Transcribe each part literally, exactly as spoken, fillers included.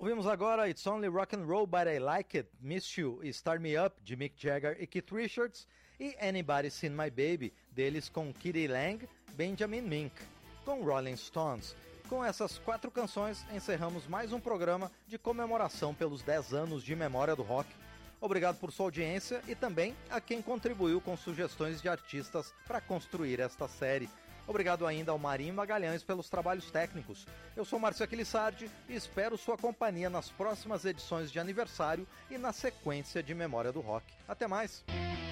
Ouvimos agora It's Only Rock and Roll But I Like It, Miss You e Start Me Up, de Mick Jagger e Keith Richards, e Anybody Seen My Baby, deles com Kitty Lang, Benjamin Mink, com Rolling Stones. Com essas quatro canções, encerramos mais um programa de comemoração pelos dez anos de memória do rock. Obrigado por sua audiência e também a quem contribuiu com sugestões de artistas para construir esta série. Obrigado ainda ao Marinho Magalhães pelos trabalhos técnicos. Eu sou Márcio Aquilissardi e espero sua companhia nas próximas edições de aniversário e na sequência de Memória do Rock. Até mais!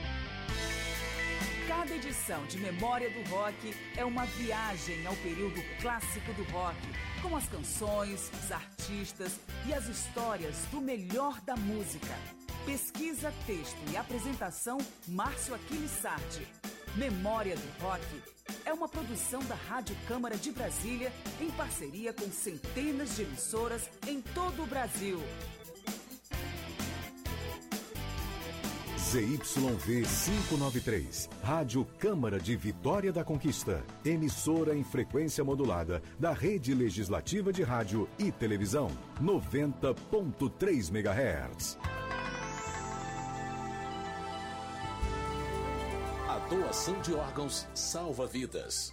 Cada edição de Memória do Rock é uma viagem ao período clássico do rock, com as canções, os artistas e as histórias do melhor da música. Pesquisa, texto e apresentação, Márcio Aquilissardi. Memória do Rock é uma produção da Rádio Câmara de Brasília em parceria com centenas de emissoras em todo o Brasil. Z Y V quinhentos e noventa e três, Rádio Câmara de Vitória da Conquista, emissora em frequência modulada da Rede Legislativa de Rádio e Televisão, noventa ponto três megahertz. A doação de órgãos salva vidas.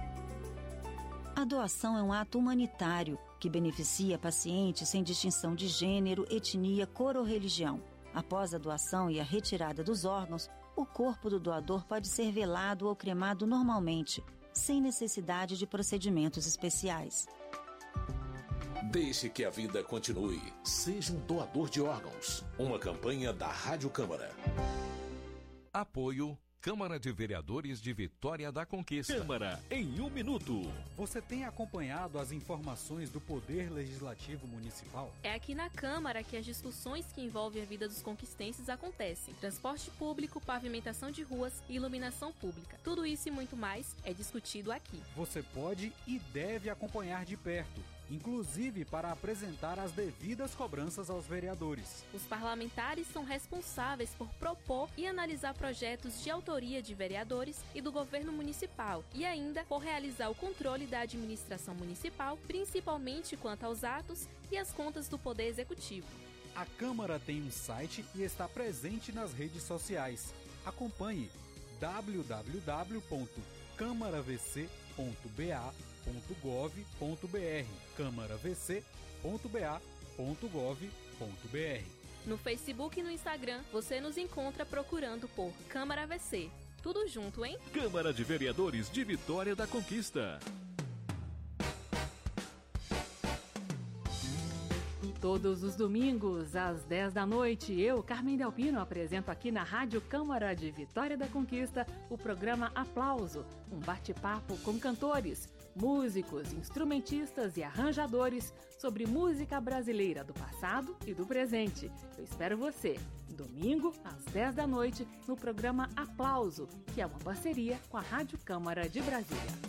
A doação é um ato humanitário que beneficia pacientes sem distinção de gênero, etnia, cor ou religião. Após a doação e a retirada dos órgãos, o corpo do doador pode ser velado ou cremado normalmente, sem necessidade de procedimentos especiais. Deixe que a vida continue. Seja um doador de órgãos. Uma campanha da Rádio Câmara. Apoio Câmara de Vereadores de Vitória da Conquista. Câmara em um minuto. Você tem acompanhado as informações do Poder Legislativo Municipal? É aqui na Câmara que as discussões que envolvem a vida dos conquistenses acontecem. Transporte público, pavimentação de ruas e iluminação pública. Tudo isso e muito mais é discutido aqui. Você pode e deve acompanhar de perto, inclusive para apresentar as devidas cobranças aos vereadores. Os parlamentares são responsáveis por propor e analisar projetos de autoria de vereadores e do governo municipal e ainda por realizar o controle da administração municipal, principalmente quanto aos atos e as contas do Poder Executivo. A Câmara tem um site e está presente nas redes sociais. Acompanhe w w w ponto câmara v c ponto b a ponto gov ponto b r, câmara v c ponto b a ponto gov ponto b r. No Facebook e no Instagram, você nos encontra procurando por Câmara V C. Tudo junto, hein? Câmara de Vereadores de Vitória da Conquista. Todos os domingos, às dez da noite, eu, Carmen Delpino, apresento aqui na Rádio Câmara de Vitória da Conquista o programa Aplauso, um bate-papo com cantores, músicos, instrumentistas e arranjadores sobre música brasileira do passado e do presente. Eu espero você, domingo, às dez da noite, no programa Aplauso, que é uma parceria com a Rádio Câmara de Brasília.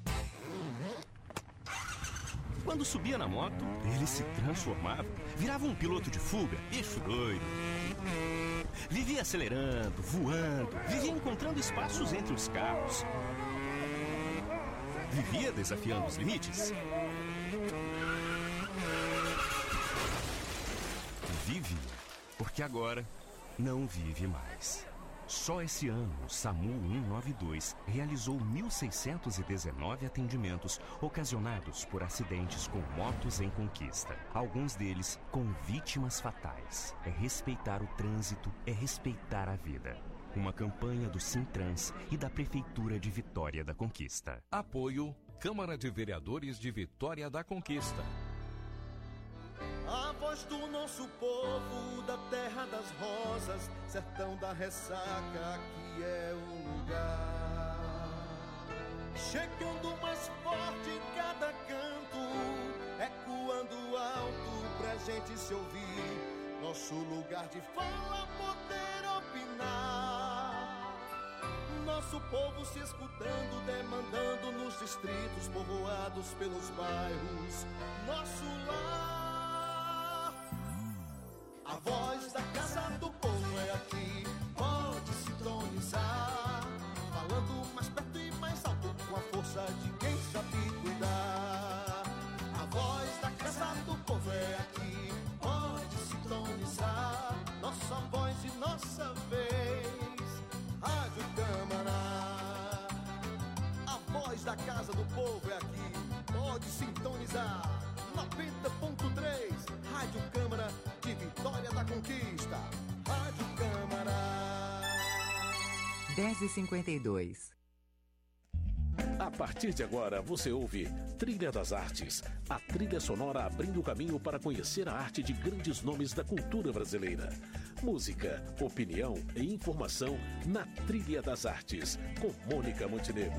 Quando subia na moto, ele se transformava, virava um piloto de fuga, bicho doido. Vivia acelerando, voando, vivia encontrando espaços entre os carros. Vivia desafiando os limites. Vive, porque agora não vive mais. Só esse ano, o SAMU cento e noventa e dois realizou mil seiscentos e dezenove atendimentos ocasionados por acidentes com motos em conquista. Alguns deles com vítimas fatais. É respeitar o trânsito, é respeitar a vida. Uma campanha do Sintrans e da Prefeitura de Vitória da Conquista. Apoio Câmara de Vereadores de Vitória da Conquista. A voz do nosso povo, da terra das rosas, sertão da ressaca, aqui é o lugar. Chegando mais forte em cada canto, ecoando alto pra gente se ouvir. Nosso lugar de fala, poder opinar. Nosso povo se escutando, demandando nos distritos, povoados pelos bairros. Nosso lar. A voz da Casa do Povo é aqui, pode sintonizar, falando mais perto e mais alto, com a força de quem sabe cuidar. A voz da Casa do Povo é aqui, a casa do povo é aqui. Pode sintonizar. noventa ponto três, Rádio Câmara de Vitória da Conquista. Rádio Câmara. dez e cinquenta e dois. A partir de agora, você ouve Trilha das Artes, a trilha sonora abrindo o caminho para conhecer a arte de grandes nomes da cultura brasileira. Música, opinião e informação na Trilha das Artes, com Mônica Montenegro.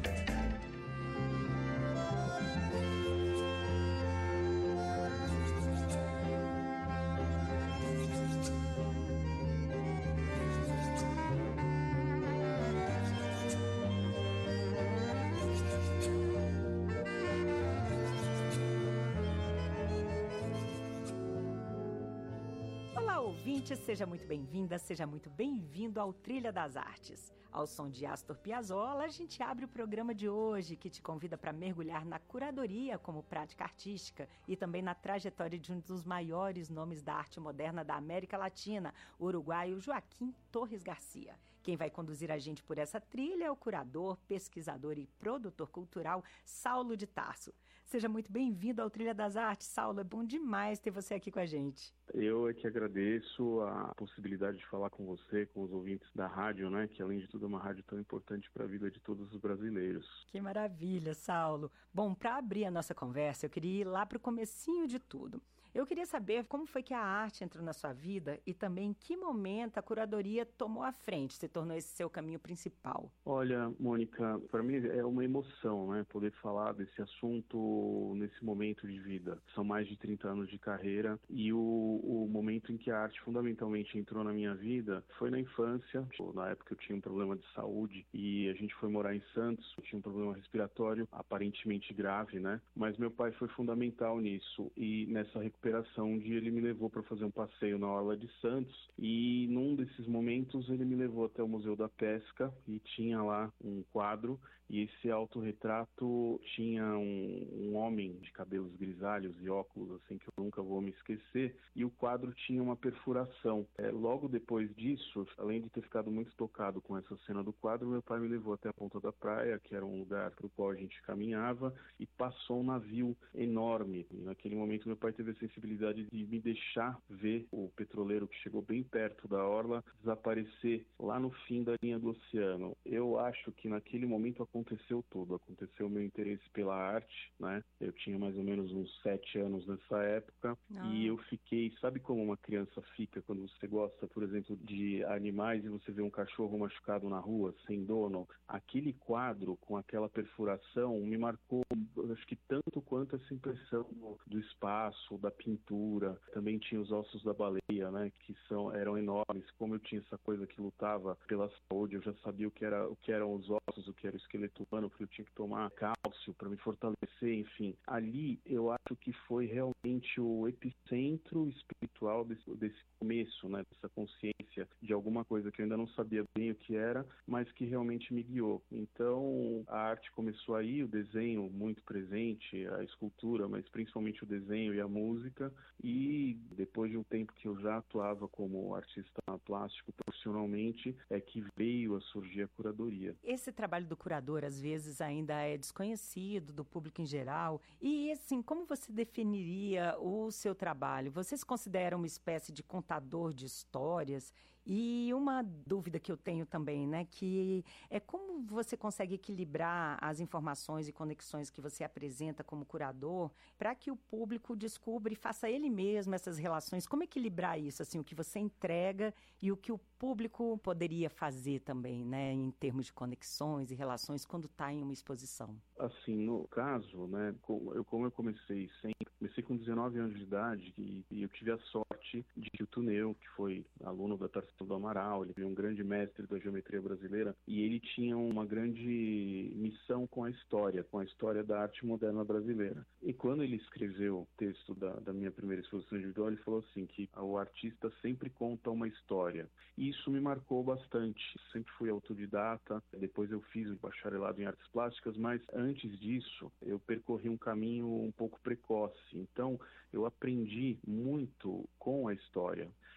Seja muito bem-vinda, seja muito bem-vindo ao Trilha das Artes. Ao som de Astor Piazzolla, a gente abre o programa de hoje, que te convida para mergulhar na curadoria como prática artística e também na trajetória de um dos maiores nomes da arte moderna da América Latina, o uruguaio Joaquim Torres Garcia. Quem vai conduzir a gente por essa trilha é o curador, pesquisador e produtor cultural Saulo de Tarso. Seja muito bem-vindo ao Trilha das Artes, Saulo. É bom demais ter você aqui com a gente. Eu é que agradeço a possibilidade de falar com você, com os ouvintes da rádio, né? Que além de tudo é uma rádio tão importante para a vida de todos os brasileiros. Que maravilha, Saulo. Bom, para abrir a nossa conversa, eu queria ir lá para o comecinho de tudo. Eu queria saber como foi que a arte entrou na sua vida e também em que momento a curadoria tomou a frente, se tornou esse seu caminho principal. Olha, Mônica, para mim é uma emoção, né, poder falar desse assunto nesse momento de vida. São mais de trinta anos de carreira e o, o momento em que a arte fundamentalmente entrou na minha vida foi na infância. Na época eu tinha um problema de saúde e a gente foi morar em Santos, eu tinha um problema respiratório aparentemente grave, né, mas meu pai foi fundamental nisso e nessa recuperação. Um dia ele me levou para fazer um passeio na Orla de Santos e num desses momentos ele me levou até o Museu da Pesca e tinha lá um quadro e esse autorretrato tinha um, um homem de cabelos grisalhos e óculos assim que eu nunca vou me esquecer e o quadro tinha uma perfuração. É, logo depois disso, além de ter ficado muito tocado com essa cena do quadro, meu pai me levou até a ponta da praia, que era um lugar para o qual a gente caminhava e passou um navio enorme. E naquele momento meu pai teve a sensibilidade de me deixar ver o petroleiro que chegou bem perto da orla desaparecer lá no fim da linha do oceano. Eu acho que naquele momento aconteceu tudo, aconteceu o meu interesse pela arte, né? Eu tinha mais ou menos uns sete anos nessa época ah. e eu fiquei, sabe como uma criança fica quando você gosta, por exemplo, de animais e você vê um cachorro machucado na rua, sem dono? Aquele quadro com aquela perfuração me marcou, acho que tanto quanto essa impressão do, do espaço, da pintura. Também tinha os ossos da baleia, né, que são, eram enormes. Como eu tinha essa coisa que lutava pela saúde, eu já sabia o que, era, o que eram os ossos, o que era o esqueleto humano, porque eu tinha que tomar cálcio para me fortalecer, enfim. Ali eu acho que foi realmente o epicentro espiritual desse, desse começo, né, dessa consciência de alguma coisa que eu ainda não sabia bem o que era, mas que realmente me guiou. Então a arte começou aí, o desenho muito presente, a escultura, mas principalmente o desenho e a música, e depois de um tempo que eu já atuava como artista plástico profissionalmente, é que veio a surgir a curadoria. Esse trabalho do curador às vezes ainda é desconhecido do público em geral, e assim, como você definiria o seu trabalho? Você se considera uma espécie de contador de histórias? E uma dúvida que eu tenho também, né, que é como você consegue equilibrar as informações e conexões que você apresenta como curador para que o público descubra e faça ele mesmo essas relações. Como equilibrar isso, assim, o que você entrega e o que o público poderia fazer também, né, em termos de conexões e relações quando está em uma exposição? Assim, no caso, né, como eu, como eu comecei sempre, comecei com dezenove anos de idade e, e eu tive a sorte de que o Tuneu, que foi aluno da Tarsila do Amaral, ele foi um grande mestre da geometria brasileira e ele tinha uma grande missão com a história, com a história da arte moderna brasileira. E quando ele escreveu o texto da, da minha primeira exposição individual, ele falou assim, que o artista sempre conta uma história. E isso me marcou bastante. Sempre fui autodidata, depois eu fiz o bacharelado em artes plásticas, mas antes disso eu percorri um caminho um pouco precoce. Então eu aprendi muito com a história.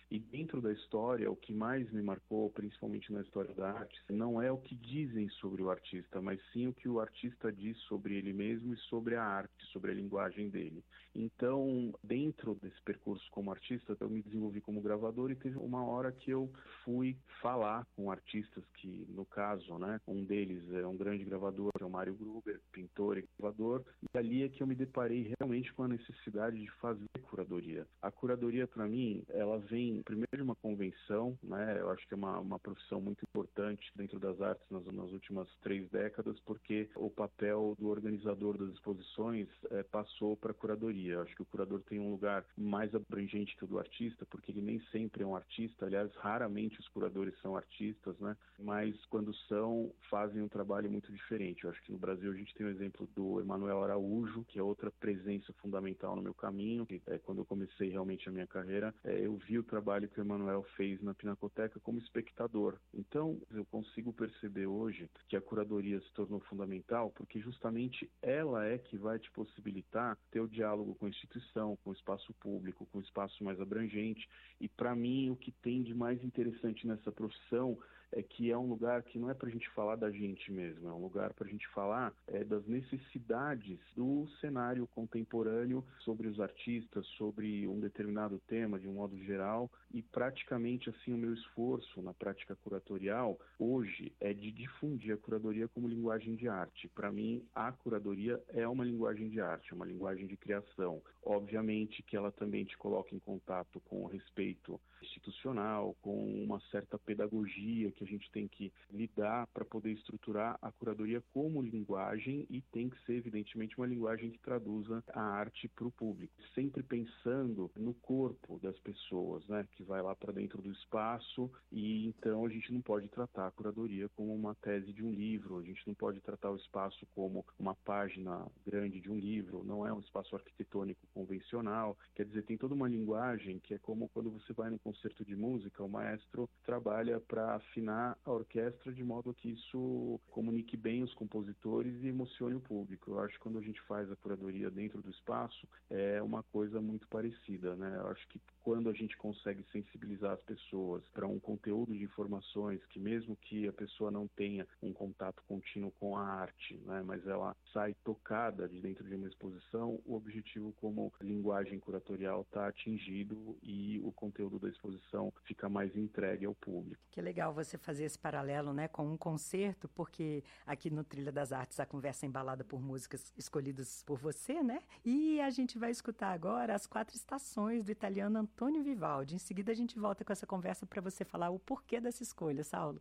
E dentro da história, o que mais me marcou, principalmente na história da arte, não é o que dizem sobre o artista, mas sim o que o artista diz sobre ele mesmo e sobre a arte, sobre a linguagem dele. Então, dentro desse percurso como artista, eu me desenvolvi como gravador e teve uma hora que eu fui falar com artistas que, no caso, né, um deles é um grande gravador, é o Mário Gruber, pintor e gravador, e ali é que eu me deparei realmente com a necessidade de fazer curadoria. A curadoria, para mim, ela vem primeiro de uma convenção, né, eu acho que é uma, uma profissão muito importante dentro das artes nas, nas últimas três décadas, porque o papel do organizador das exposições é, passou para a curadoria. Eu acho que o curador tem um lugar mais abrangente que o do artista, porque ele nem sempre é um artista, aliás, raramente os curadores são artistas, né? Mas quando são, fazem um trabalho muito diferente. Eu acho que no Brasil a gente tem o exemplo do Emanuel Araújo, que é outra presença fundamental no meu caminho, que é, quando eu comecei realmente a minha carreira, é, eu vi o trabalho que o Emanuel fez na Pinacoteca como espectador. Então, eu consigo perceber hoje que a curadoria se tornou fundamental, porque justamente ela é que vai te possibilitar ter o diálogo com a instituição, com o espaço público, com o espaço mais abrangente. E, para mim, o que tem de mais interessante nessa profissão é que é um lugar que não é para a gente falar da gente mesmo, é um lugar para a gente falar é, das necessidades do cenário contemporâneo sobre os artistas, sobre um determinado tema de um modo geral, e praticamente assim o meu esforço na prática curatorial hoje é de difundir a curadoria como linguagem de arte. Para mim, a curadoria é uma linguagem de arte, é uma linguagem de criação. Obviamente que ela também te coloca em contato com o respeito institucional, com uma certa pedagogia que a gente tem que lidar para poder estruturar a curadoria como linguagem, e tem que ser, evidentemente, uma linguagem que traduza a arte para o público, sempre pensando no corpo das pessoas, né, que vai lá para dentro do espaço. E então a gente não pode tratar a curadoria como uma tese de um livro, a gente não pode tratar o espaço como uma página grande de um livro, não é um espaço arquitetônico convencional. Quer dizer, tem toda uma linguagem que é como quando você vai num concerto de música, o maestro trabalha para afinar a orquestra de modo que isso comunique bem os compositores e emocione o público. Eu acho que quando a gente faz a curadoria dentro do espaço, é uma coisa muito parecida, né? Eu acho que quando a gente consegue sensibilizar as pessoas para um conteúdo de informações que, mesmo que a pessoa não tenha um contato contínuo com a arte, né, mas ela sai tocada de dentro de uma exposição, o objetivo como linguagem curatorial está atingido e o conteúdo da exposição fica mais entregue ao público. Que legal você fazer esse paralelo, né, com um concerto, porque aqui no Trilha das Artes a conversa é embalada por músicas escolhidas por você, né? E a gente vai escutar agora As Quatro Estações, do italiano Antônio Vivaldi. Em seguida a gente volta com essa conversa para você falar o porquê dessa escolha, Saulo.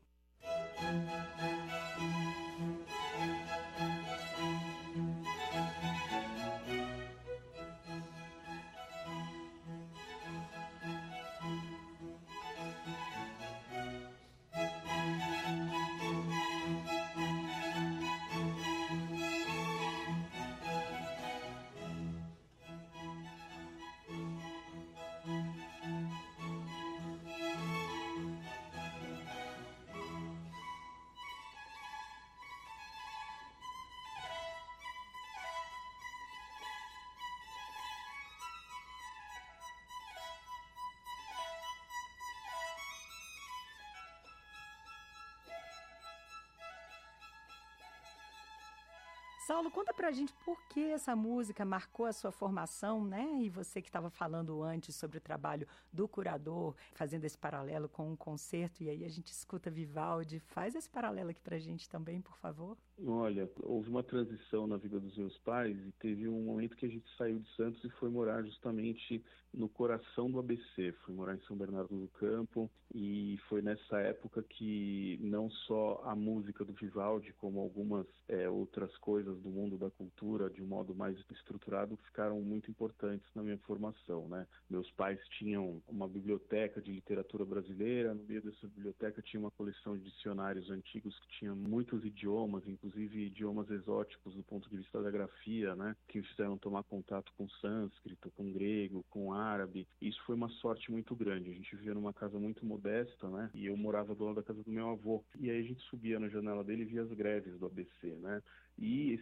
Saulo, conta pra gente por que essa música marcou a sua formação, né? E você que estava falando antes sobre o trabalho do curador, fazendo esse paralelo com um concerto, e aí a gente escuta Vivaldi. Faz esse paralelo aqui pra gente também, por favor. Olha, houve uma transição na vida dos meus pais e teve um momento que a gente saiu de Santos e foi morar justamente no coração do A B C. Fui morar em São Bernardo do Campo e foi nessa época que não só a música do Vivaldi, como algumas é, outras coisas do mundo da cultura, de um modo mais estruturado, ficaram muito importantes na minha formação, né? Meus pais tinham uma biblioteca de literatura brasileira, no meio dessa biblioteca tinha uma coleção de dicionários antigos que tinha muitos idiomas, inclusive idiomas exóticos do ponto de vista da grafia, né? Que me fizeram tomar contato com sânscrito, com grego, com árabe. Isso foi uma sorte muito grande. A gente vivia numa casa muito modesta, né? E eu morava do lado da casa do meu avô. E aí a gente subia na janela dele e via as greves do A B C, né? E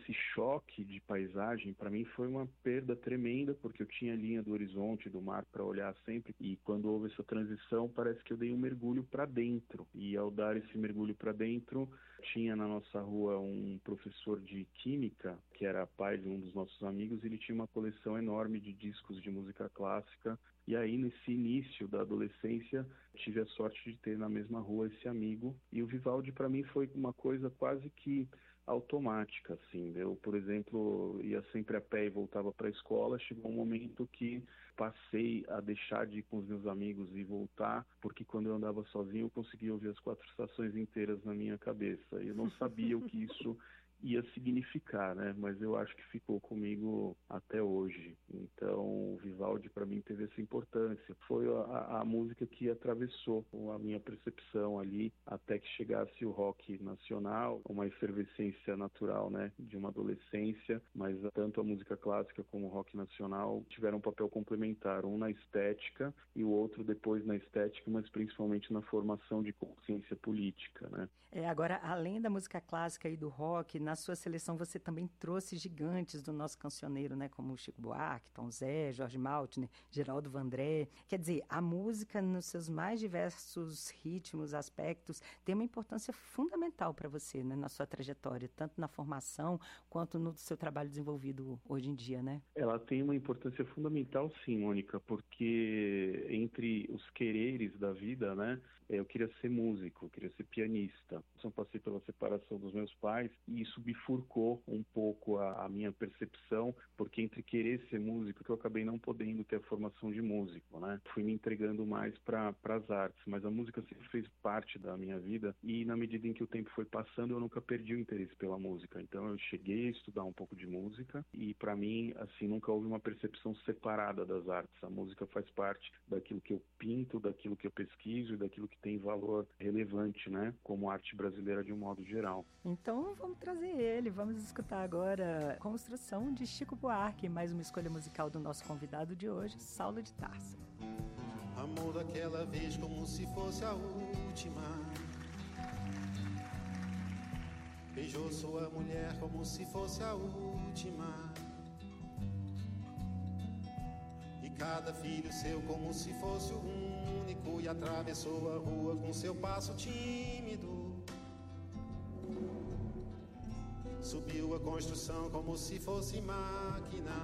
esse choque de paisagem, para mim, foi uma perda tremenda, porque eu tinha a linha do horizonte, do mar para olhar sempre, e quando houve essa transição, parece que eu dei um mergulho para dentro. E ao dar esse mergulho para dentro, tinha na nossa rua um professor de química, que era pai de um dos nossos amigos, e ele tinha uma coleção enorme de discos de música clássica. E aí, nesse início da adolescência, tive a sorte de ter na mesma rua esse amigo. E o Vivaldi, para mim, foi uma coisa quase que automática, assim. Eu, por exemplo, ia sempre a pé e voltava para a escola. Chegou um momento que passei a deixar de ir com os meus amigos e voltar, porque quando eu andava sozinho, eu conseguia ouvir as quatro estações inteiras na minha cabeça. Eu não sabia o que isso ia significar, né? Mas eu acho que ficou comigo até hoje. Então, o Vivaldi para mim teve essa importância. Foi a, a música que atravessou a minha percepção ali até que chegasse o rock nacional, uma efervescência natural, né, de uma adolescência. Mas tanto a música clássica como o rock nacional tiveram um papel complementar, um na estética e o outro depois na estética, mas principalmente na formação de consciência política, né? É, agora, além da música clássica e do rock, na sua seleção você também trouxe gigantes do nosso cancioneiro, né? Como Chico Buarque, Tom Zé, Jorge Maltner, Geraldo Vandré. Quer dizer, a música nos seus mais diversos ritmos, aspectos, tem uma importância fundamental para você, né? Na sua trajetória, tanto na formação quanto no seu trabalho desenvolvido hoje em dia, né? Ela tem uma importância fundamental, sim, Mônica, porque entre os quereres da vida, né? Eu queria ser músico, eu queria ser pianista. Eu passei pela separação dos meus pais e isso bifurcou um pouco a, a minha percepção, porque entre querer ser músico, que eu acabei não podendo ter a formação de músico, né? Fui me entregando mais para as artes, mas a música sempre fez parte da minha vida e na medida em que o tempo foi passando, eu nunca perdi o interesse pela música. Então eu cheguei a estudar um pouco de música e para mim, assim, nunca houve uma percepção separada das artes. A música faz parte daquilo que eu pinto, daquilo que eu pesquiso e daquilo que tem valor relevante, né? Como arte brasileira de um modo geral. Então vamos trazer ele, vamos escutar agora Construção de Chico Buarque, mais uma escolha musical do nosso convidado de hoje, Saulo de Tarso. Amor daquela vez como se fosse a última, beijou sua mulher como se fosse a última, e cada filho seu como se fosse o único, e atravessou a rua com seu passo tímido. Subiu a construção como se fosse máquina,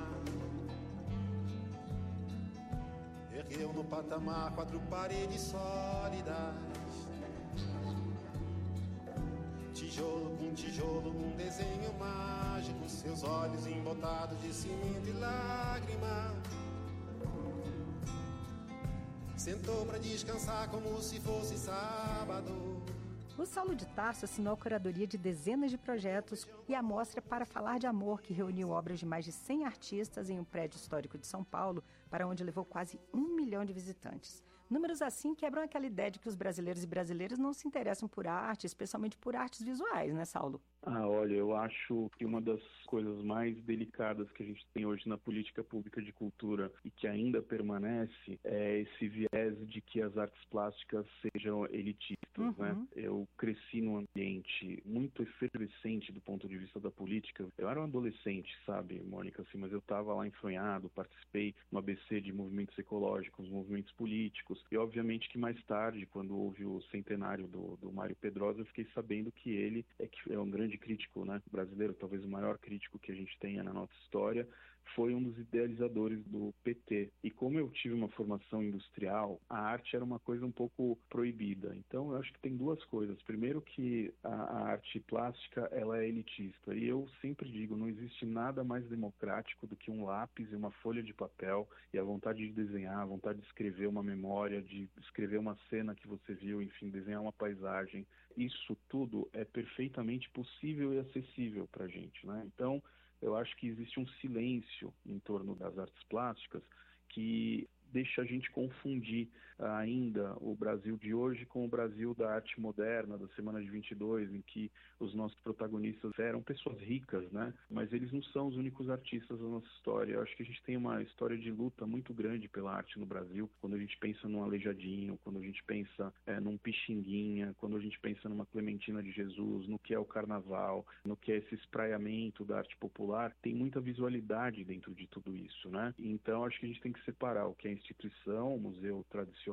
ergueu no patamar quatro paredes sólidas, tijolo com tijolo num desenho mágico, seus olhos embotados de cimento e lágrima. Sentou pra descansar como se fosse sábado. O Saulo de Tarso assinou a curadoria de dezenas de projetos e a mostra Para Falar de Amor, que reuniu obras de mais de cem artistas em um prédio histórico de São Paulo, para onde levou quase um milhão de visitantes. Números assim quebram aquela ideia de que os brasileiros e brasileiras não se interessam por arte, especialmente por artes visuais, né, Saulo? Ah, olha, eu acho que uma das coisas mais delicadas que a gente tem hoje na política pública de cultura e que ainda permanece é esse viés de que as artes plásticas sejam elitistas, uhum. né? Eu cresci num ambiente muito efervescente do ponto de vista da política. Eu era um adolescente, sabe, Mônica, assim, mas eu estava lá enfronhado, participei no A B C de movimentos ecológicos, movimentos políticos, e obviamente que mais tarde, quando houve o centenário do, do Mário Pedrosa, eu fiquei sabendo que ele é, que é um grande crítico, né, brasileiro, talvez o maior crítico que a gente tenha na nossa história, foi um dos idealizadores do P T. E como eu tive uma formação industrial, a arte era uma coisa um pouco proibida. Então, eu acho que tem duas coisas. Primeiro que a, a arte plástica, ela é elitista. E eu sempre digo, não existe nada mais democrático do que um lápis e uma folha de papel e a vontade de desenhar, a vontade de escrever uma memória, de escrever uma cena que você viu, enfim, desenhar uma paisagem. Isso tudo é perfeitamente possível e acessível para a gente, né? Então, eu acho que existe um silêncio em torno das artes plásticas que deixa a gente confundir ainda o Brasil de hoje com o Brasil da arte moderna, da Semana de vinte e dois, em que os nossos protagonistas eram pessoas ricas, né? Mas eles não são os únicos artistas da nossa história. Eu acho que a gente tem uma história de luta muito grande pela arte no Brasil, quando a gente pensa num Aleijadinho, quando a gente pensa é, num Pixinguinha, quando a gente pensa numa Clementina de Jesus, no que é o carnaval, no que é esse espraiamento da arte popular, tem muita visualidade dentro de tudo isso, né? Então, acho que a gente tem que separar o que é instituição, o museu tradicional,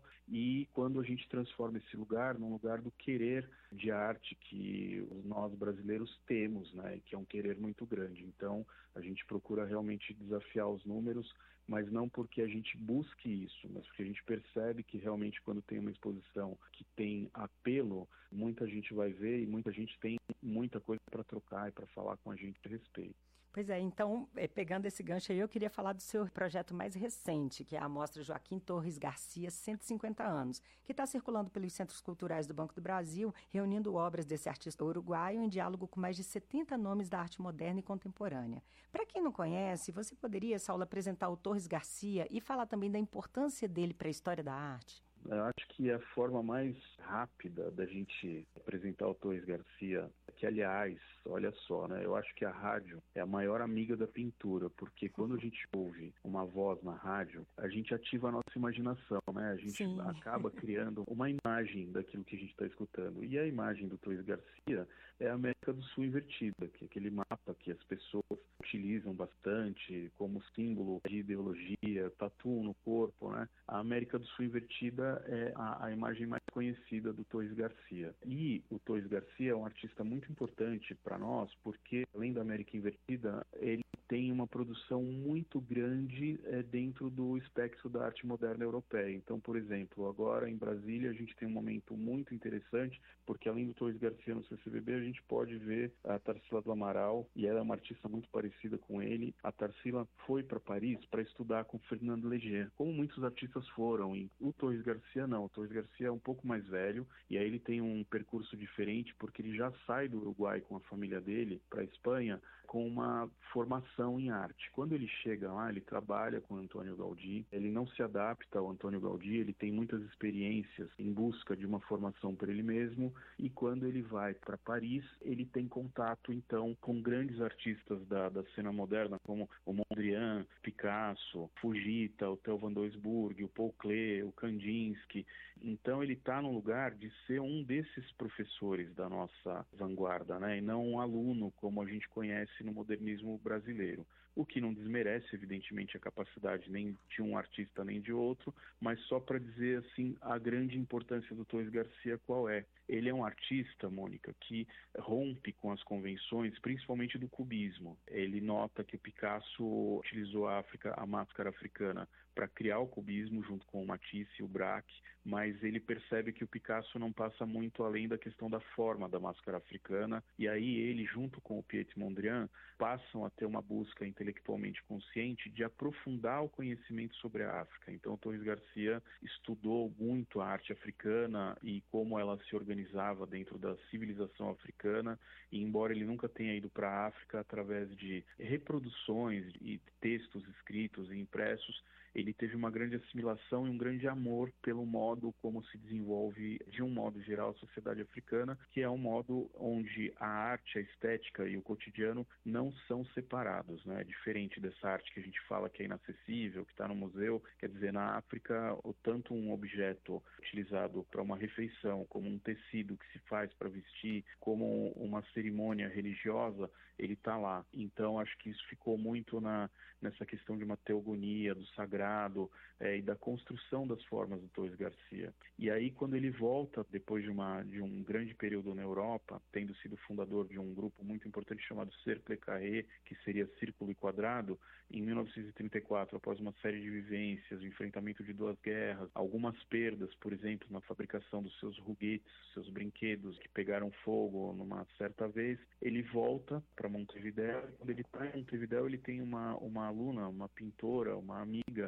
e quando a gente transforma esse lugar num lugar do querer de arte que nós brasileiros temos, né? Que é um querer muito grande. Então, a gente procura realmente desafiar os números, mas não porque a gente busque isso, mas porque a gente percebe que realmente quando tem uma exposição que tem apelo, muita gente vai ver e muita gente tem muita coisa para trocar e para falar com a gente a respeito. Pois é, então, pegando esse gancho aí, eu queria falar do seu projeto mais recente, que é a Mostra Joaquim Torres Garcia, cento e cinquenta anos, que está circulando pelos centros culturais do Banco do Brasil, reunindo obras desse artista uruguaio em diálogo com mais de setenta nomes da arte moderna e contemporânea. Para quem não conhece, você poderia, Saulo, apresentar o Torres Garcia e falar também da importância dele para a história da arte? Eu acho que a forma mais rápida da gente apresentar o Torres Garcia, que aliás, olha só, né? Eu acho que a rádio é a maior amiga da pintura, porque quando a gente ouve uma voz na rádio, a gente ativa a nossa imaginação, né? A gente Sim. acaba criando uma imagem daquilo que a gente está escutando. E a imagem do Torres Garcia é a América do Sul invertida, que é aquele mapa que as pessoas utilizam bastante como símbolo de ideologia, tatu no corpo, né? A América do Sul invertida é a, a imagem mais conhecida do Torres Garcia. E o Torres Garcia é um artista muito importante para nós, porque, além da América invertida, ele tem uma produção muito grande é, dentro do espectro da arte moderna europeia. Então, por exemplo, agora em Brasília a gente tem um momento muito interessante, porque além do Torres Garcia no C C B B, a gente pode ver a Tarsila do Amaral, e ela é uma artista muito parecida com ele. A Tarsila foi para Paris para estudar com Fernando Léger, como muitos artistas foram. E o Torres Garcia não. O Torres Garcia é um pouco mais velho, e aí ele tem um percurso diferente, porque ele já sai do Uruguai com a família dele para a Espanha com uma formação em arte. Quando ele chega lá, ele trabalha com Antônio Gaudí, ele não se adapta ao Antônio Gaudí, ele tem muitas experiências em busca de uma formação para ele mesmo, e quando ele vai para Paris, ele tem contato, então, com grandes artistas da, da cena moderna, como o Mondrian, Picasso, Fujita, o Theo van Doesburg, o Paul Klee, o Kandinsky. Então, ele está no lugar de ser um desses professores da nossa vanguarda, né? E não um aluno, como a gente conhece no modernismo brasileiro. O que não desmerece, evidentemente, a capacidade nem de um artista nem de outro, mas só para dizer, assim, a grande importância do Torres Garcia qual é. Ele é um artista, Mônica, que rompe com as convenções, principalmente do cubismo. Ele nota que o Picasso utilizou a África, a máscara africana, para criar o cubismo junto com o Matisse e o Braque, mas ele percebe que o Picasso não passa muito além da questão da forma da máscara africana, e aí ele, junto com o Piet Mondrian, passam a ter uma busca intelectualmente consciente de aprofundar o conhecimento sobre a África. Então, o Torres Garcia estudou muito a arte africana e como ela se organizava dentro da civilização africana, e embora ele nunca tenha ido para a África através de reproduções e textos escritos e impressos, ele teve uma grande assimilação e um grande amor pelo modo como se desenvolve, de um modo geral, a sociedade africana, que é um modo onde a arte, a estética e o cotidiano não são separados, né? Diferente dessa arte que a gente fala que é inacessível, que está no museu. Quer dizer, na África, o tanto um objeto utilizado para uma refeição, como um tecido que se faz para vestir, como uma cerimônia religiosa, ele está lá. Então, acho que isso ficou muito na, nessa questão de uma teogonia, do sagrado, É, e da construção das formas do Torres Garcia. E aí, quando ele volta, depois de, uma, de um grande período na Europa, tendo sido fundador de um grupo muito importante chamado Cercle Carré, que seria Círculo e Quadrado, em mil novecentos e trinta e quatro, após uma série de vivências, o enfrentamento de duas guerras, algumas perdas, por exemplo, na fabricação dos seus ruguetes, seus brinquedos que pegaram fogo numa certa vez, ele volta para Montevidéu. Quando ele está em Montevidéu, ele tem uma, uma aluna, uma pintora, uma amiga,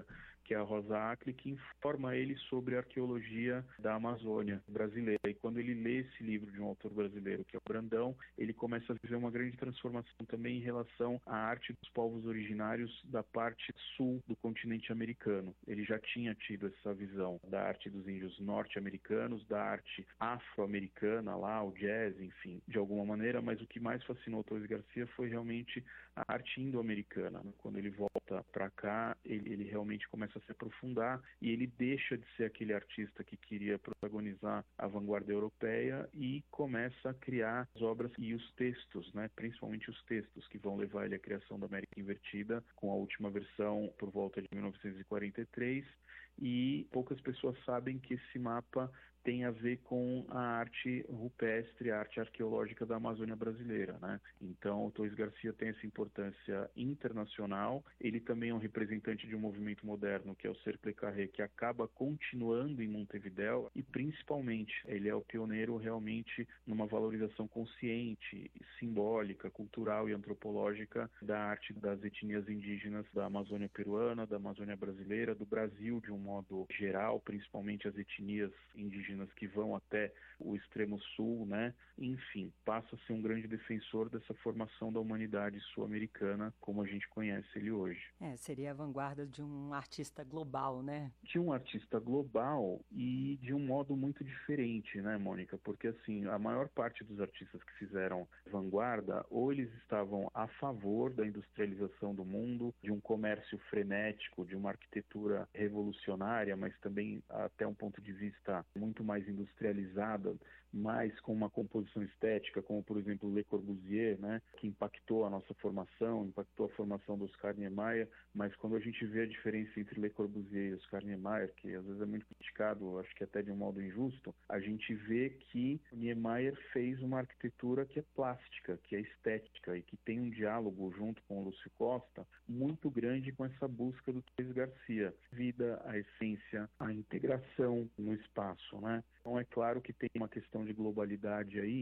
que é a Rosa Ackley, que informa ele sobre a arqueologia da Amazônia brasileira. E quando ele lê esse livro de um autor brasileiro, que é o Brandão, ele começa a viver uma grande transformação também em relação à arte dos povos originários da parte sul do continente americano. Ele já tinha tido essa visão da arte dos índios norte-americanos, da arte afro-americana lá, o jazz, enfim, de alguma maneira, mas o que mais fascinou o Torres Garcia foi realmente a arte indo-americana. Quando ele volta para cá, ele, ele realmente começa a se aprofundar e ele deixa de ser aquele artista que queria protagonizar a vanguarda europeia e começa a criar as obras e os textos, né? Principalmente os textos que vão levar ele à criação da América Invertida, com a última versão por volta de mil novecentos e quarenta e três, e poucas pessoas sabem que esse mapa tem a ver com a arte rupestre, a arte arqueológica da Amazônia brasileira, né? Então, o Torres Garcia tem essa importância internacional. Ele também é um representante de um movimento moderno, que é o Cercle Carré, que acaba continuando em Montevidéu, e principalmente ele é o pioneiro realmente numa valorização consciente, simbólica, cultural e antropológica da arte das etnias indígenas da Amazônia peruana, da Amazônia brasileira, do Brasil de um modo geral, principalmente as etnias indígenas que vão até o extremo sul, né? Enfim, passa a ser um grande defensor dessa formação da humanidade sul-americana, como a gente conhece ele hoje. É, seria a vanguarda de um artista global, né? De um artista global e de um modo muito diferente, né, Mônica? Porque, assim, a maior parte dos artistas que fizeram vanguarda, ou eles estavam a favor da industrialização do mundo, de um comércio frenético, de uma arquitetura revolucionária, mas também até um ponto de vista muito mais industrializada, mais com uma composição estética, como, por exemplo, Le Corbusier, né, que impactou a nossa formação, impactou a formação do Oscar Niemeyer, mas quando a gente vê a diferença entre Le Corbusier e Oscar Niemeyer, que às vezes é muito criticado, acho que até de um modo injusto, a gente vê que Niemeyer fez uma arquitetura que é plástica, que é estética e que tem um diálogo junto com o Lúcio Costa muito grande com essa busca do Torres Garcia. Vida, a essência, a integração no espaço, né? Então é claro que tem uma questão de globalidade aí,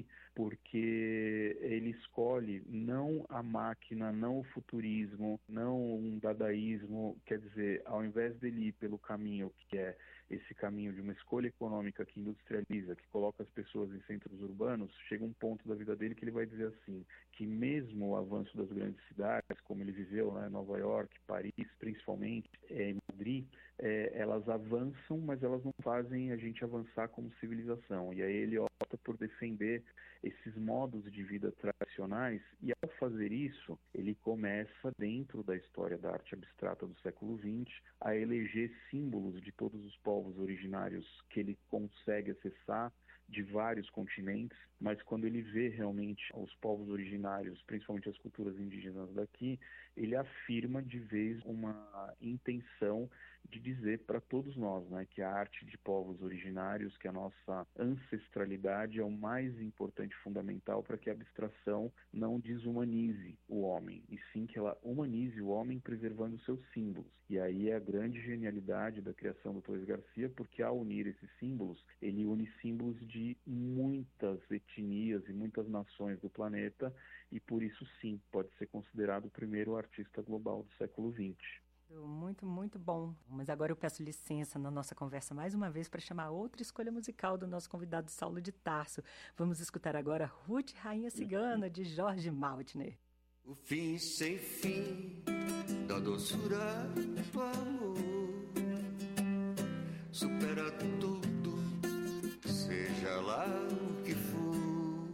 porque ele escolhe não a máquina, não o futurismo, não um dadaísmo, quer dizer, ao invés dele ir pelo caminho que é esse caminho de uma escolha econômica que industrializa, que coloca as pessoas em centros urbanos, chega um ponto da vida dele que ele vai dizer assim, que mesmo o avanço das grandes cidades, como ele viveu, né, Nova York, Paris, principalmente, é, em Madrid, é, elas avançam, mas elas não fazem a gente avançar como civilização. E aí ele opta por defender esses modos de vida tradicionais, e ao fazer isso, ele começa, dentro da história da arte abstrata do século vinte, a eleger símbolos de todos os povos originários que ele consegue acessar, de vários continentes, mas quando ele vê realmente os povos originários, principalmente as culturas indígenas daqui, ele afirma de vez uma intenção de dizer para todos nós, né, que a arte de povos originários, que a nossa ancestralidade é o mais importante e fundamental para que a abstração não desumanize o homem, e sim que ela humanize o homem preservando seus símbolos. E aí é a grande genialidade da criação do Torres Garcia, porque ao unir esses símbolos, ele une símbolos de muitas etnias e muitas nações do planeta, e por isso sim, pode ser considerado o primeiro artista global do século vinte. Muito, muito bom. Mas agora eu peço licença na nossa conversa mais uma vez para chamar outra escolha musical do nosso convidado Saulo de Tarso. Vamos escutar agora Ruth, Rainha Cigana, de Jorge Maltner. O fim sem fim da doçura do amor supera tudo, seja lá o que for,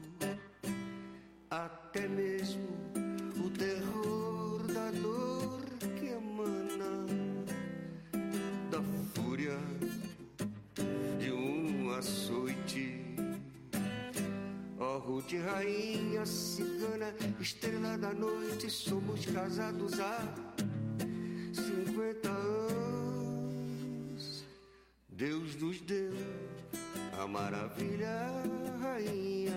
até mesmo o terror da dor que emana da fúria de um açoite. Ó Ruth, rainha cigana, estrela da noite, somos casados há cinquenta anos. Deus nos deu a maravilha, rainha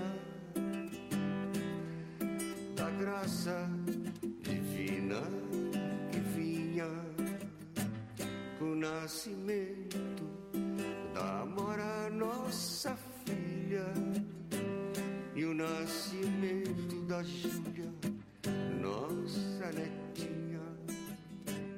da graça divina que vinha com o nascimento da Amora, nossa filha, e o nascimento da Júlia, nossa netinha. Bom, o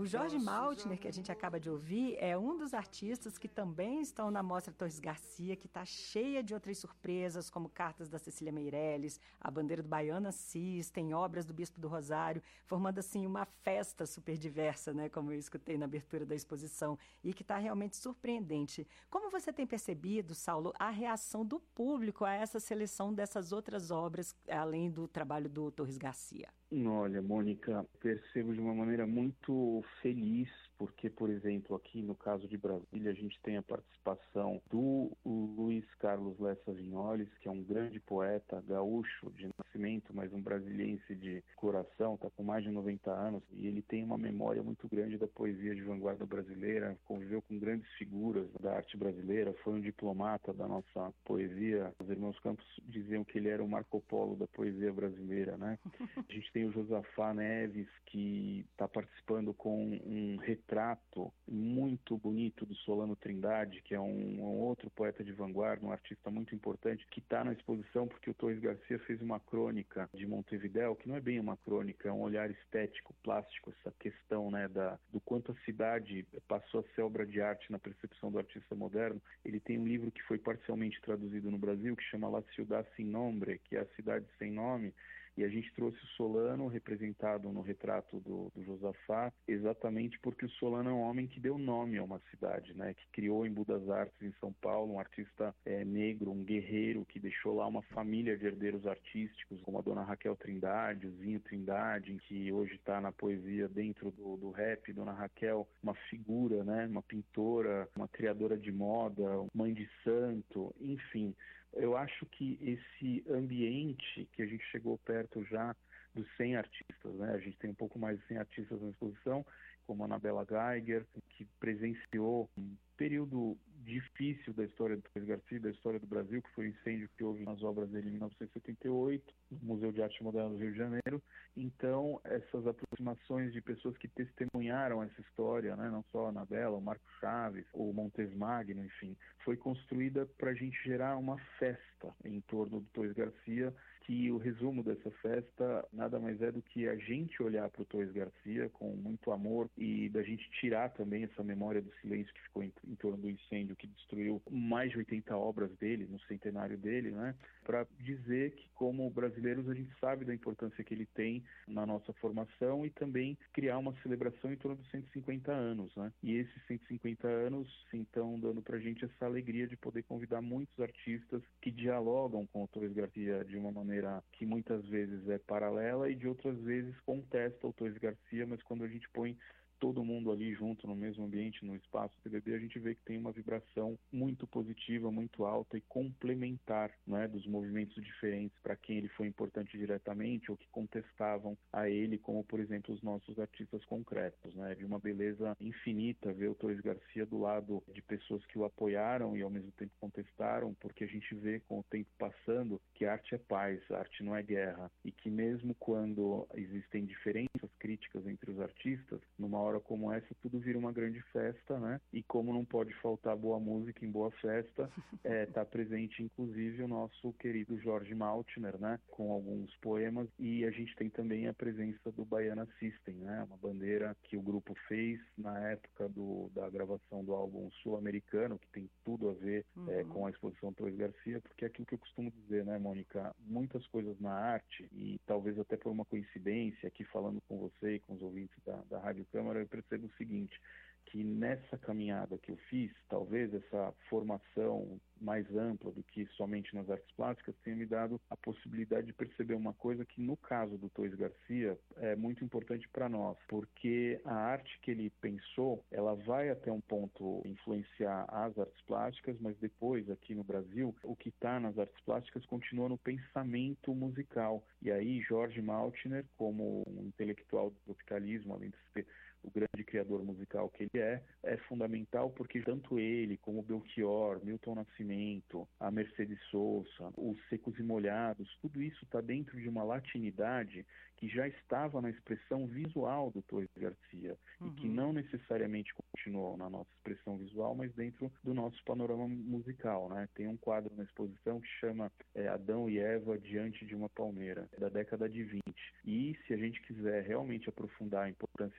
Jorge Maltner, que a gente acaba de ouvir, é um dos artistas que também estão na Mostra Torres Garcia, que está cheia de outras surpresas, como cartas da Cecília Meirelles, a bandeira do Baiana System, obras do Bispo do Rosário, formando assim uma festa super diversa, né, como eu escutei na abertura da exposição, e que está realmente surpreendente. Como você tem percebido, Saulo, a reação do público a essa seleção dessas outras obras, além do trabalho do Torres Garcia? Olha, Mônica, percebo de uma maneira muito feliz, porque, por exemplo, aqui no caso de Brasília, a gente tem a participação do Luiz Carlos Lessa Vinholes, que é um grande poeta gaúcho de nascimento, mas um brasiliense de coração, está com mais de noventa anos, e ele tem uma memória muito grande da poesia de vanguarda brasileira, conviveu com grandes figuras da arte brasileira, foi um diplomata da nossa poesia. Os irmãos Campos diziam que ele era o Marco Polo da poesia brasileira, né? A gente tem o Josafá Neves, que está participando com um retrato muito bonito do Solano Trindade, que é um, um outro poeta de vanguarda, um artista muito importante, que está na exposição porque o Torres Garcia fez uma crônica de Montevidéu, que não é bem uma crônica, é um olhar estético, plástico, essa questão, né, da, do quanto a cidade passou a ser obra de arte na percepção do artista moderno. Ele tem um livro que foi parcialmente traduzido no Brasil, que chama La Ciudad Sin Nombre, que é a cidade sem nome, e a gente trouxe o Solano representado no retrato do, do Josafá, exatamente porque o Solano é um homem que deu nome a uma cidade, né? Que criou em Budas Artes, em São Paulo, um artista é, negro, um guerreiro, que deixou lá uma família de herdeiros artísticos, como a dona Raquel Trindade, o Zinho Trindade, que hoje está na poesia dentro do, do rap. Dona Raquel, uma figura, né? Uma pintora, uma criadora de moda, mãe de santo, enfim. Eu acho que esse ambiente que a gente chegou perto já dos cem artistas, né? A gente tem um pouco mais de cem artistas na exposição, como a Anabela Geiger, que presenciou um período difícil da história do Torres Garcia, da história do Brasil, que foi o incêndio que houve nas obras dele em mil novecentos e setenta e oito, no Museu de Arte Moderna do Rio de Janeiro. Então, essas aproximações de pessoas que testemunharam essa história, né, não só a Anabela, o Marco Chaves, o Montes Magno, enfim, foi construída para a gente gerar uma festa em torno do Torres Garcia, que o resumo dessa festa nada mais é do que a gente olhar para o Torres Garcia com muito amor e da gente tirar também essa memória do silêncio que ficou em, em torno do incêndio que destruiu mais de oitenta obras dele, no centenário dele, né? Para dizer que, como brasileiros, a gente sabe da importância que ele tem na nossa formação e também criar uma celebração em torno dos cento e cinquenta anos, né? E esses cento e cinquenta anos, então, dando para a gente essa alegria de poder convidar muitos artistas que dialogam com o Torres Garcia de uma maneira que muitas vezes é paralela e de outras vezes contesta o Torres Garcia, mas quando a gente põe todo mundo ali junto no mesmo ambiente, no espaço T V B, a gente vê que tem uma vibração muito positiva, muito alta e complementar, né, dos movimentos diferentes para quem ele foi importante diretamente ou que contestavam a ele, como, por exemplo, os nossos artistas concretos, né, de uma beleza infinita ver o Torres Garcia do lado de pessoas que o apoiaram e ao mesmo tempo contestaram, porque a gente vê com o tempo passando que a arte é paz, a arte não é guerra, e que mesmo quando existem diferenças críticas entre os artistas, numa hora como essa, tudo vira uma grande festa, né? E como não pode faltar boa música em boa festa, está é, presente, inclusive, o nosso querido Jorge Maltner, né? Com alguns poemas, e a gente tem também a presença do Baiana System, né? Uma bandeira que o grupo fez na época do, da gravação do álbum sul-americano, que tem tudo a ver uhum. é, com a exposição Torres Garcia, porque é aquilo que eu costumo dizer, né, Mônica? Muitas coisas na arte, e talvez até por uma coincidência, aqui falando com você e com os ouvintes da, da Rádio Câmara, eu percebo o seguinte, que nessa caminhada que eu fiz, talvez essa formação mais ampla do que somente nas artes plásticas tenha me dado a possibilidade de perceber uma coisa que, no caso do Torres Garcia, é muito importante para nós, porque a arte que ele pensou, ela vai até um ponto influenciar as artes plásticas, mas depois, aqui no Brasil, o que está nas artes plásticas continua no pensamento musical. E aí, Jorge Maltner, como um intelectual do tropicalismo, além de ser o grande criador musical que ele é, é fundamental porque tanto ele como Belchior, Milton Nascimento, a Mercedes Sosa, os Secos e Molhados, tudo isso está dentro de uma latinidade que já estava na expressão visual do Torres Garcia uhum. e que não necessariamente continuou na nossa expressão visual, mas dentro do nosso panorama musical, né? Tem um quadro na exposição que chama é, Adão e Eva diante de uma palmeira, da década de vinte. E se a gente quiser realmente aprofundar a importância que ele tem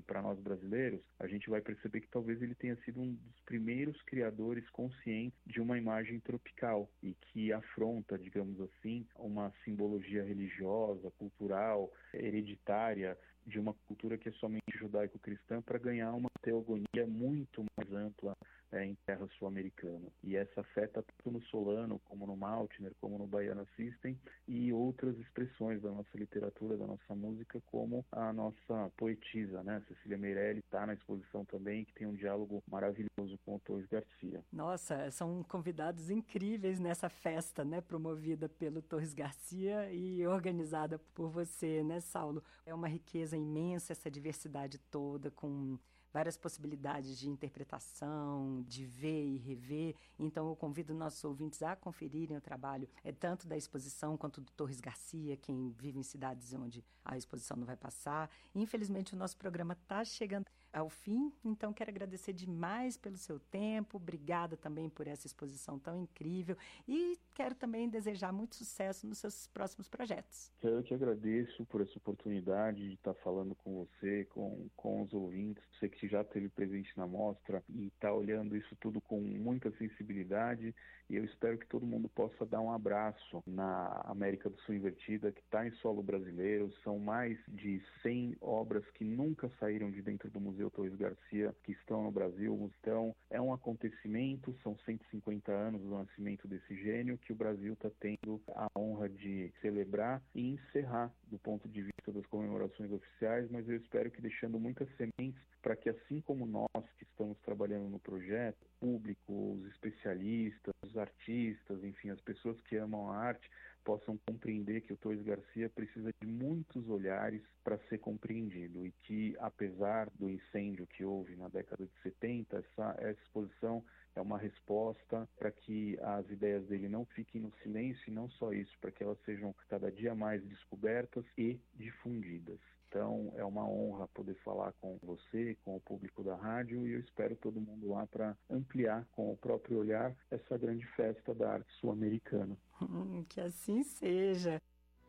olhando para nós brasileiros, a gente vai perceber que talvez ele tenha sido um dos primeiros criadores conscientes de uma imagem tropical e que afronta, digamos assim, uma simbologia religiosa, cultural, hereditária, de uma cultura que é somente judaico-cristã para ganhar uma teogonia muito mais ampla é, em terra sul-americana. E essa afeta tanto no Solano, como no Maltner, como no Baiana System e outras expressões da nossa literatura, da nossa música, como a nossa poetisa, né? Cecília Meirelli está na exposição também, que tem um diálogo maravilhoso com o Torres Garcia. Nossa, são convidados incríveis nessa festa, né? Promovida pelo Torres Garcia e organizada por você, né, Saulo? É uma riqueza imensa essa diversidade toda, com várias possibilidades de interpretação, de ver e rever. Então, eu convido nossos ouvintes a conferirem o trabalho, é, tanto da exposição quanto do Torres Garcia, quem vive em cidades onde a exposição não vai passar. Infelizmente, o nosso programa está chegando ao fim, então quero agradecer demais pelo seu tempo, obrigada também por essa exposição tão incrível e quero também desejar muito sucesso nos seus próximos projetos. Eu que agradeço por essa oportunidade de estar falando com você, com, com os ouvintes, você que já esteve presente na mostra e está olhando isso tudo com muita sensibilidade, e eu espero que todo mundo possa dar um abraço na América do Sul Invertida, que está em solo brasileiro. São mais de cem obras que nunca saíram de dentro do Museu Torres Garcia, que estão no Brasil. Então, é um acontecimento, são cento e cinquenta anos do nascimento desse gênio, que o Brasil está tendo a honra de celebrar e encerrar do ponto de vista das comemorações oficiais, mas eu espero que deixando muitas sementes para que, assim como nós que estamos trabalhando no projeto, o público, os especialistas, os artistas, enfim, as pessoas que amam a arte, possam compreender que o Torres Garcia precisa de muitos olhares para ser compreendido e que, apesar do incêndio que houve na década de setenta, essa, essa exposição é uma resposta para que as ideias dele não fiquem no silêncio, e não só isso, para que elas sejam cada dia mais descobertas e difundidas. Então, é uma honra poder falar com você, com o público da rádio, e eu espero todo mundo lá para ampliar com o próprio olhar essa grande festa da arte sul-americana. Hum, que assim seja.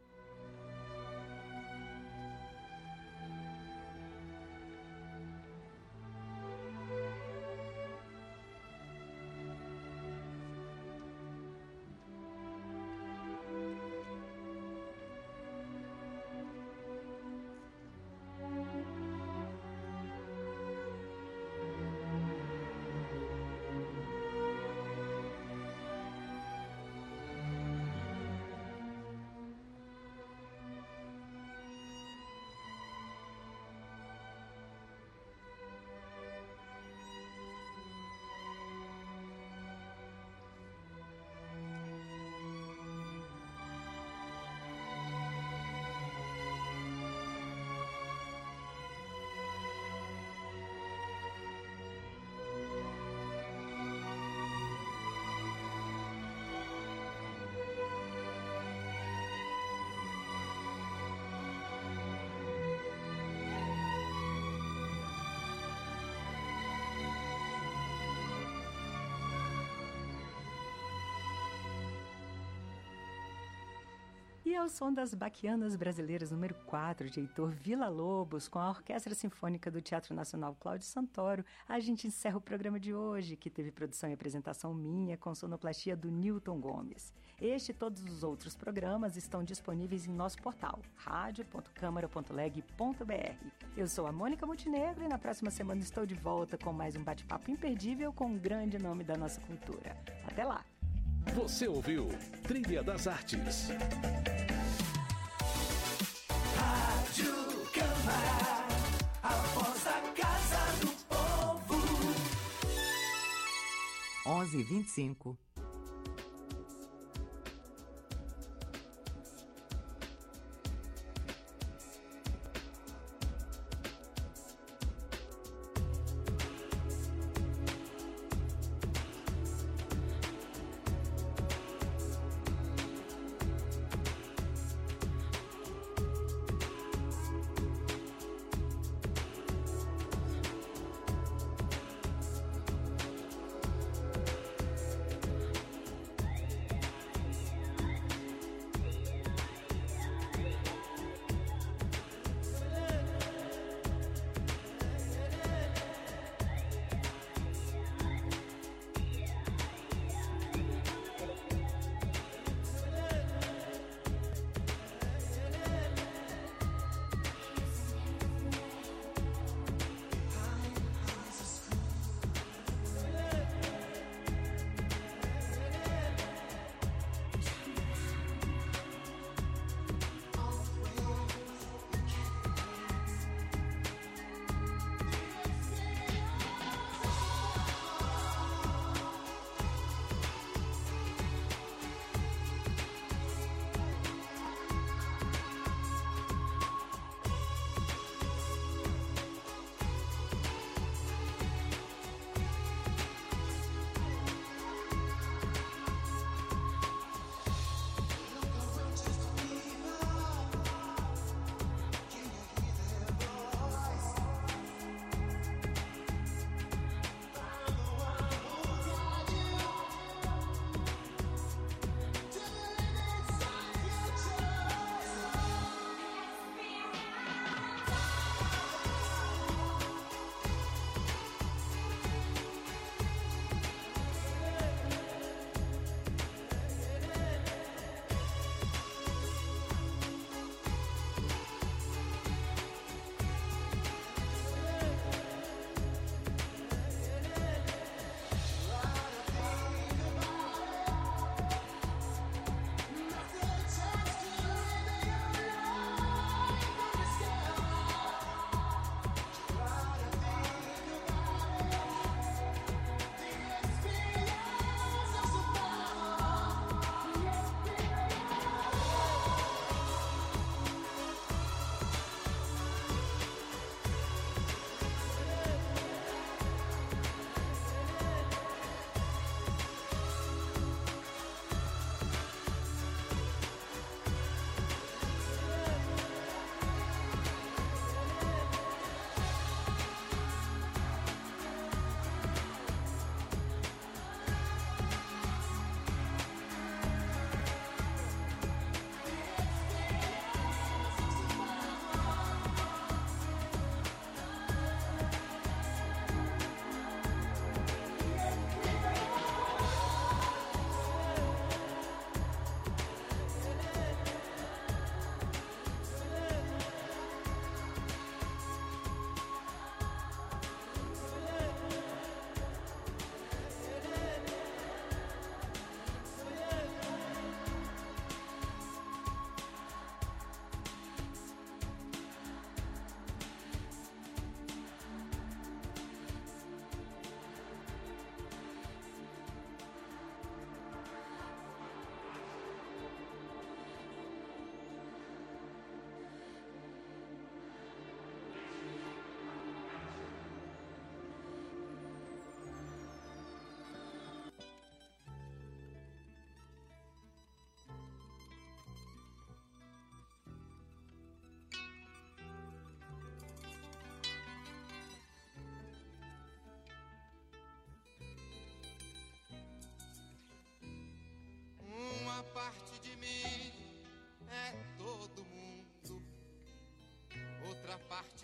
E ao som das Baquianas Brasileiras número quatro, de Heitor Villa-Lobos, com a Orquestra Sinfônica do Teatro Nacional Cláudio Santoro, a gente encerra o programa de hoje, que teve produção e apresentação minha, com sonoplastia do Newton Gomes. Este e todos os outros programas estão disponíveis em nosso portal, rádio ponto câmara ponto leg ponto br. Eu sou a Mônica Montenegro e na próxima semana estou de volta com mais um bate-papo imperdível com um grande nome da nossa cultura. Até lá! Você ouviu Trilha das Artes. Rádio Câmara, a voz da Casa do Povo. onze e vinte e cinco.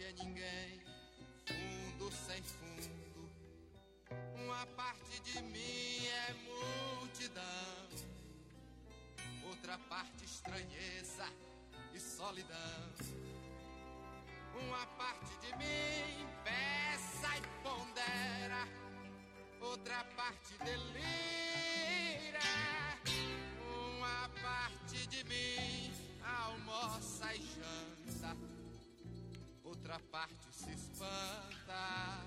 é ninguém, fundo sem fundo. Uma parte de mim é multidão, outra parte estranheza e solidão. Uma parte de mim peça e pondera, outra parte delira. Uma parte de mim almoça e janta, outra parte se espanta.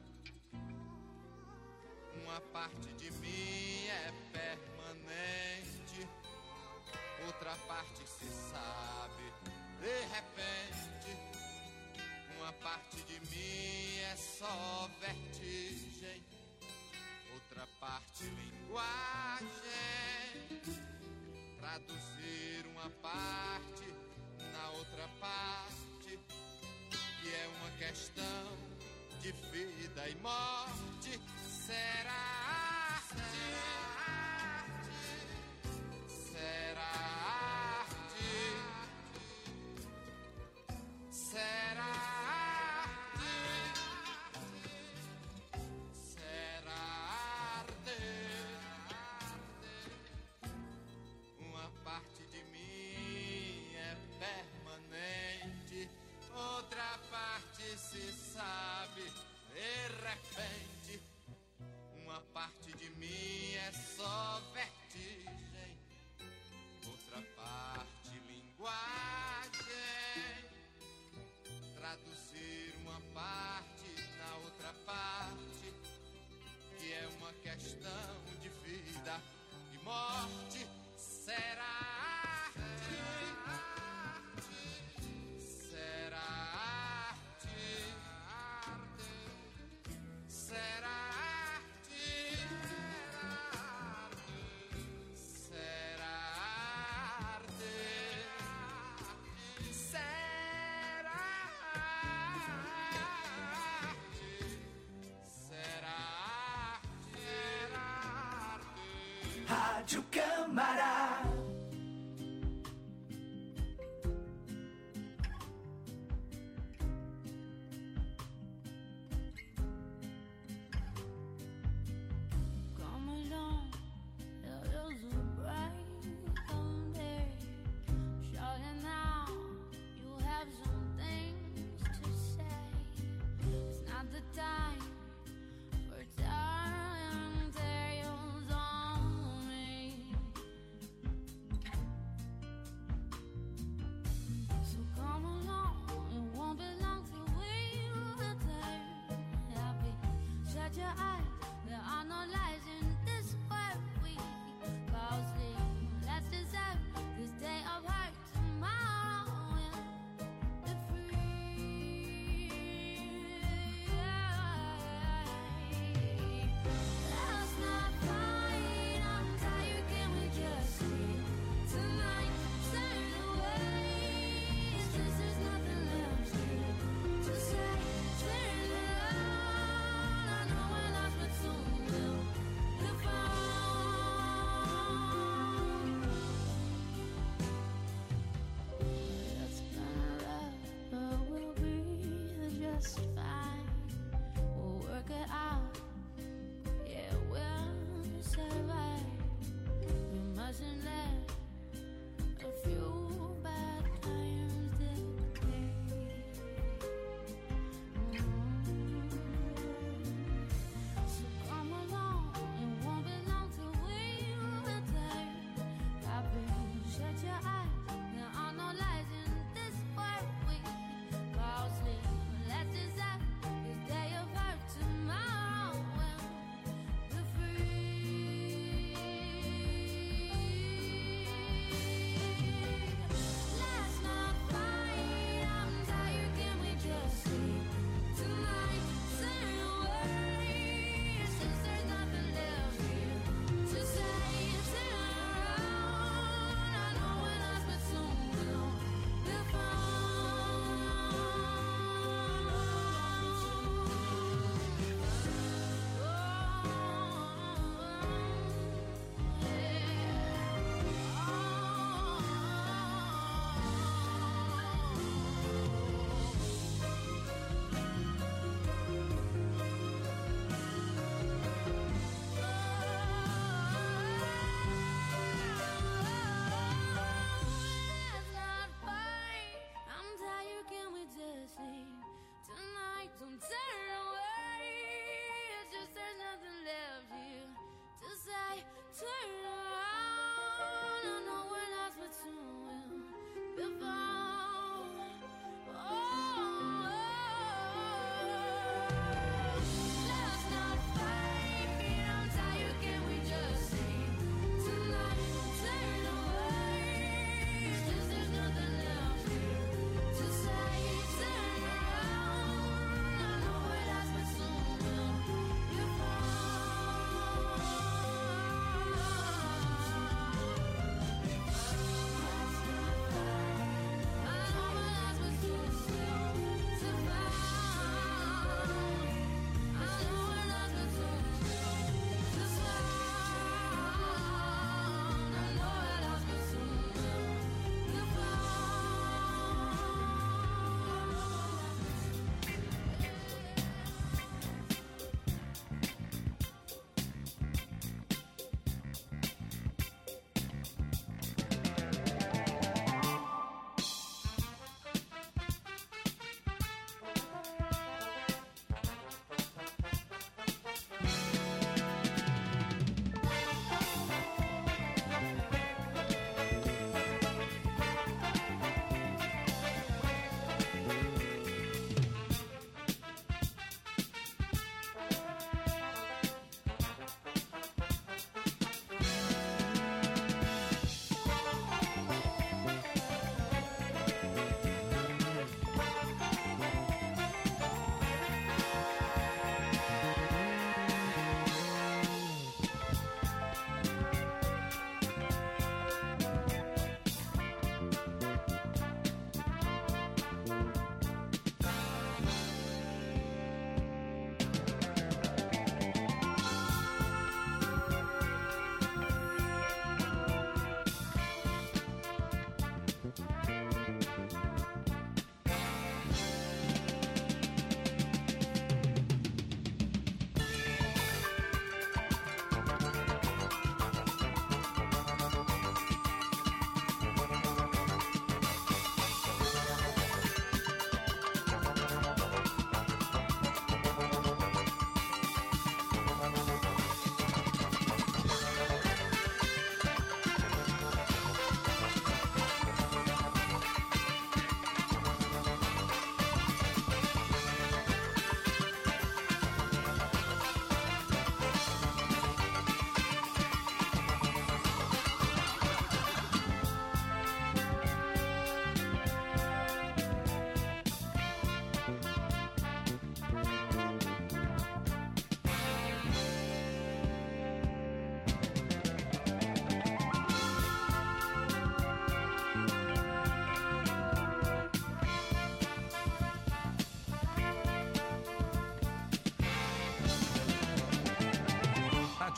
Uma parte de mim é permanente, outra parte se sabe de repente. Uma parte de mim é só vertigem, outra parte linguagem. Traduzir uma parte na outra parte, que é uma questão de vida e morte. Será arte? Será arte? Será arte? Será arte? Uma parte de mim é permanente, outra parte se sabe de repente. Uma parte de mim é só vertigem, outra parte linguagem. Traduzir uma parte na outra parte, que é uma questão de vida e morte. Será arte? Será arte? Será arte? Será arte? Será arte? Será arte? Rádio Câmara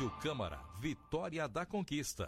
Rádio Câmara, Vitória da Conquista.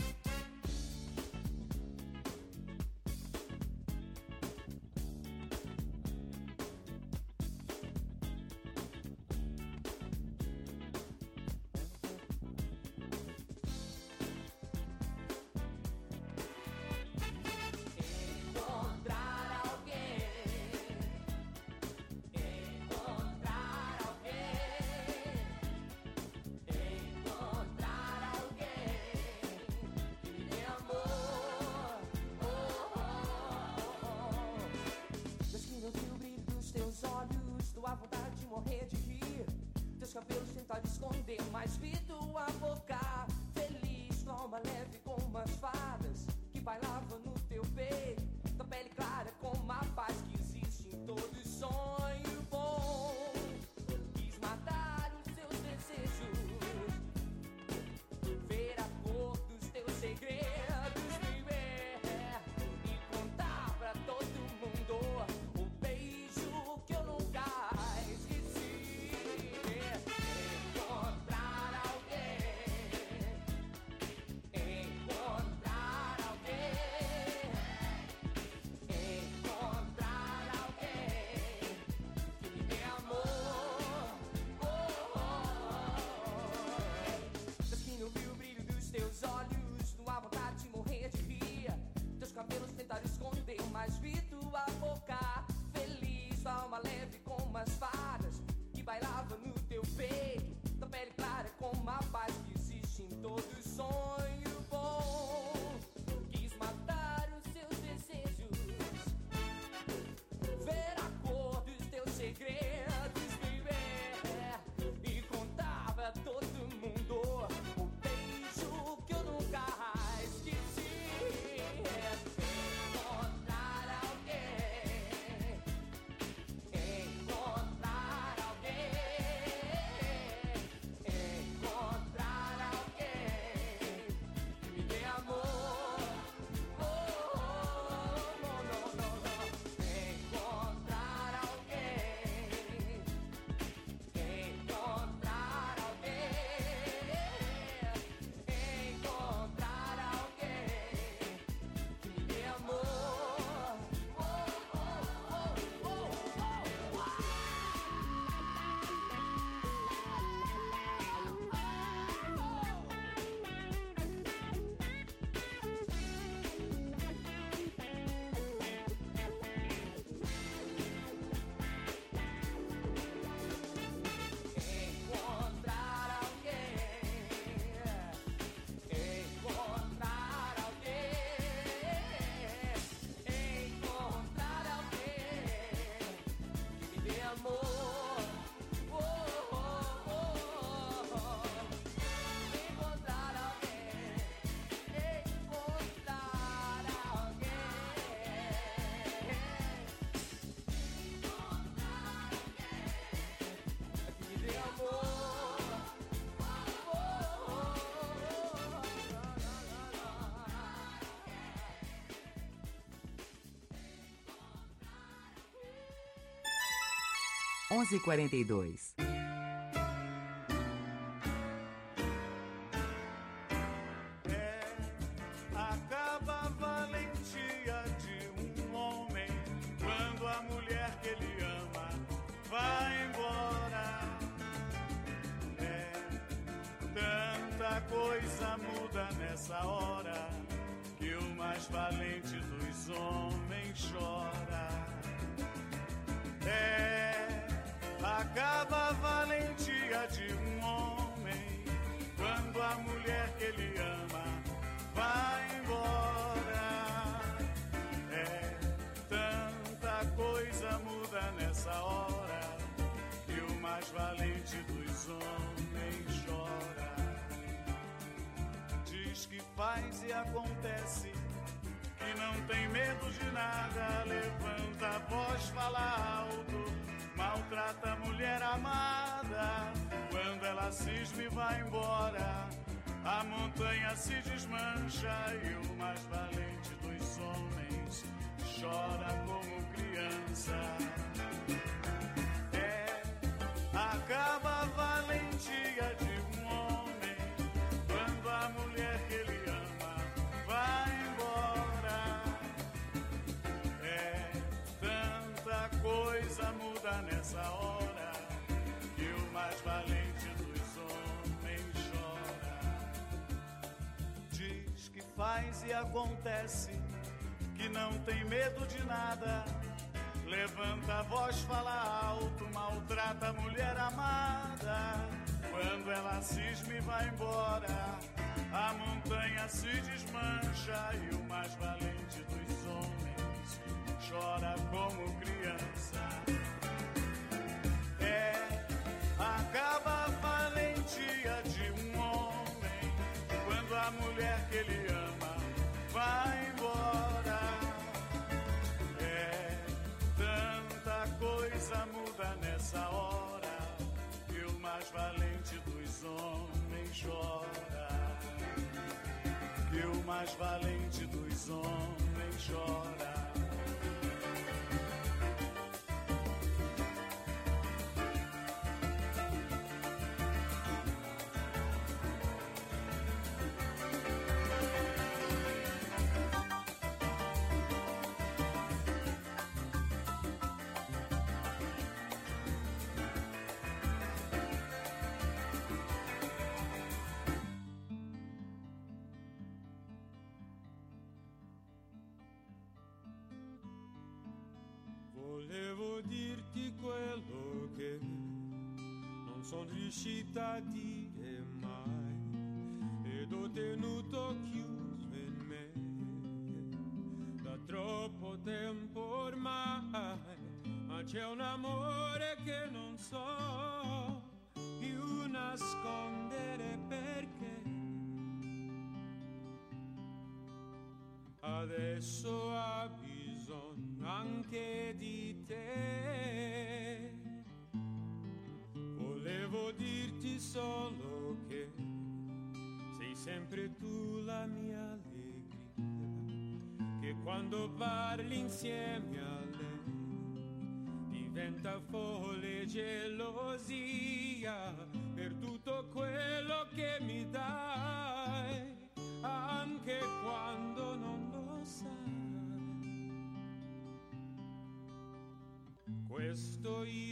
onze e quarenta e dois. Acaba a valentia de um homem quando a mulher que ele ama vai embora. É, tanta coisa muda nessa hora que o mais valente dos homens chora. É, acaba a valentia de um homem quando a mulher que ele ama vai embora. É, tanta coisa muda nessa hora que o mais valente dos homens chora. Diz que faz e acontece, que não tem medo de nada, levanta a voz, fala alto, maltrata a mulher amada. Quando ela cisma e vai embora, a montanha se desmancha e o mais valente dos homens chora como criança. É, acaba a valentia de um homem faz e acontece, que não tem medo de nada. Levanta a voz, fala alto, maltrata a mulher amada. Quando ela cisma e vai embora, a montanha se desmancha e o mais valente dos homens chora como criança. É, acaba a valentia de um homem quando a mulher que ele ama vai embora. É, tanta coisa muda nessa hora e o mais valente dos homens chora. Que o mais valente dos homens chora. Volevo dirti quello che non sono riuscita a dire mai ed ho tenuto chiuso in me da troppo tempo ormai, ma c'è un amore che non so più nascondere perché adesso ha bisogno anche di te. Volevo dirti solo che sei sempre tu la mia allegria, che quando parli insieme a lei diventa folle gelosia per tutto quello che mi dai, anche quando non lo sai. Questo io